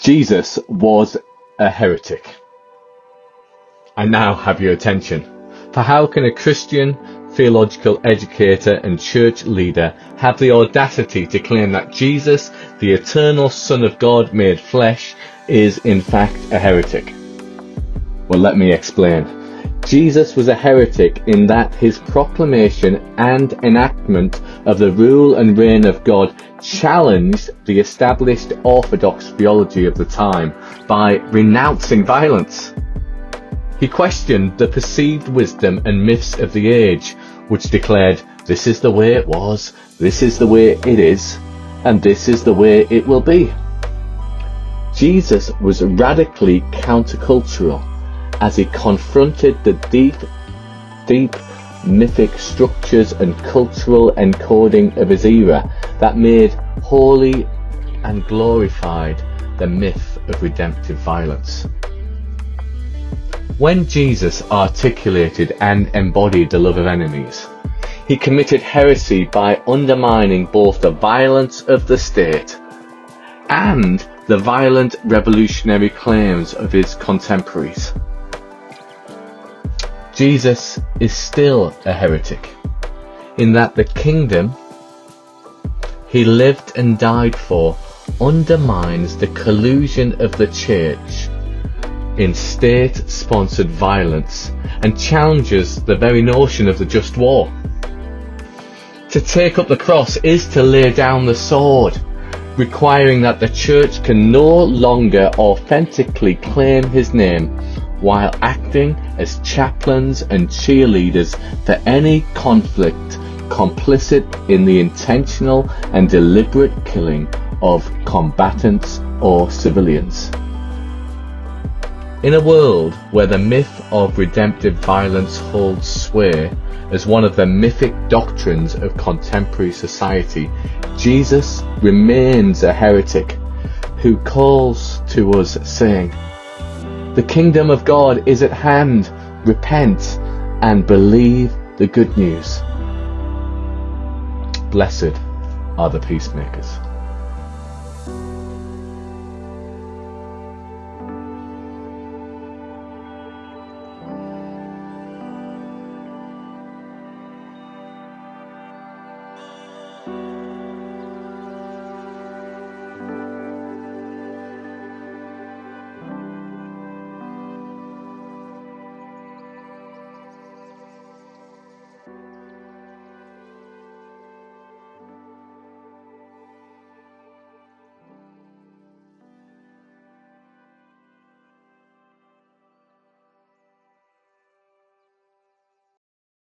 Jesus was a heretic. I now have your attention. For how can a Christian, theological educator and church leader have the audacity to claim that Jesus, the eternal Son of God made flesh, is in fact a heretic? Well, let me explain. Jesus was a heretic in that his proclamation and enactment of the rule and reign of God challenged the established orthodox theology of the time by renouncing violence. He questioned the perceived wisdom and myths of the age, which declared, this is the way it was, this is the way it is, and this is the way it will be. Jesus was radically countercultural as he confronted the deep mythic structures and cultural encoding of his era that made holy and glorified the myth of redemptive violence. When Jesus articulated and embodied the love of enemies, he committed heresy by undermining both the violence of the state and the violent revolutionary claims of his contemporaries. Jesus is still a heretic in that the kingdom he lived and died for undermines the collusion of the church in state-sponsored violence and challenges the very notion of the just war. To take up the cross is to lay down the sword, requiring that the church can no longer authentically claim his name while acting as chaplains and cheerleaders for any conflict complicit in the intentional and deliberate killing of combatants or civilians. In a world where the myth of redemptive violence holds sway as one of the mythic doctrines of contemporary society, Jesus remains a heretic who calls to us saying, "The kingdom of God is at hand, repent and believe the good news." Blessed are the peacemakers.